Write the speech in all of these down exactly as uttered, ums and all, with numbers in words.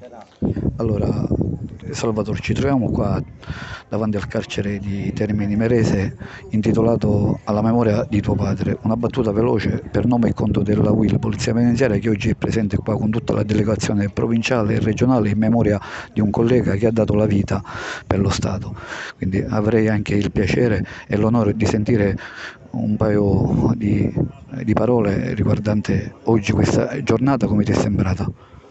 Allora, Salvatore, ci troviamo qua davanti al carcere di Termini Imerese intitolato Alla memoria di tuo padre, una battuta veloce per nome e conto della U I L Polizia Penitenziaria che oggi è presente qua con tutta la delegazione provinciale e regionale in memoria di un collega che ha dato la vita per lo Stato. Quindi avrei anche il piacere e l'onore di sentire un paio di, di parole riguardante oggi questa giornata, come ti è sembrata?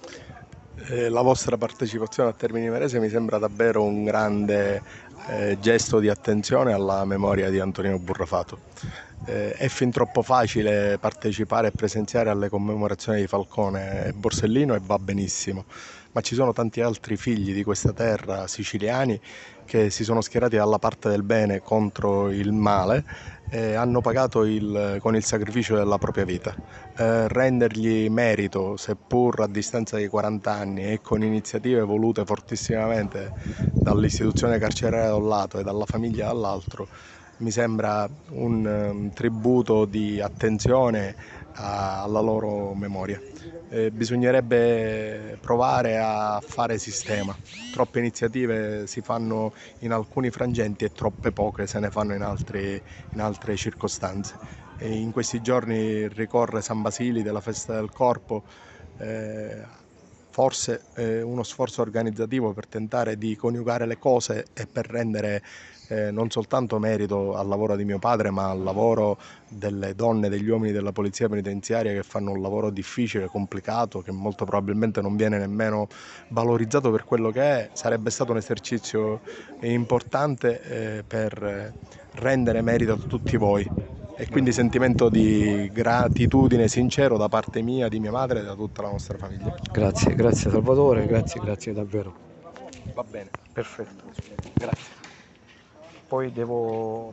Eh, la vostra partecipazione a Termini Imerese mi sembra davvero un grande eh, gesto di attenzione alla memoria di Antonino Burrafato. Eh, è fin troppo facile partecipare e presenziare alle commemorazioni di Falcone e Borsellino e va benissimo, ma ci sono tanti altri figli di questa terra siciliani che si sono schierati dalla parte del bene contro il male e hanno pagato il, con il sacrificio della propria vita. Eh, rendergli merito, seppur a distanza di quaranta anni e con iniziative volute fortissimamente dall'istituzione carceraria da un lato e dalla famiglia dall'altro, mi sembra un, um, tributo di attenzione a, alla loro memoria. Eh, bisognerebbe provare a fare sistema. Troppe iniziative si fanno in alcuni frangenti e troppe poche se ne fanno in, altri, in altre circostanze. E in questi giorni ricorre San Basili della festa del corpo, eh, forse eh, uno sforzo organizzativo per tentare di coniugare le cose e per rendere eh, non soltanto merito al lavoro di mio padre, ma al lavoro delle donne e degli uomini della polizia penitenziaria che fanno un lavoro difficile, complicato, che molto probabilmente non viene nemmeno valorizzato per quello che è. Sarebbe stato un esercizio importante eh, per rendere merito a tutti voi. E quindi sentimento di gratitudine sincero da parte mia, di mia madre e da tutta la nostra famiglia. Grazie, grazie Salvatore, grazie, grazie davvero. Va bene. Perfetto. Grazie. Poi devo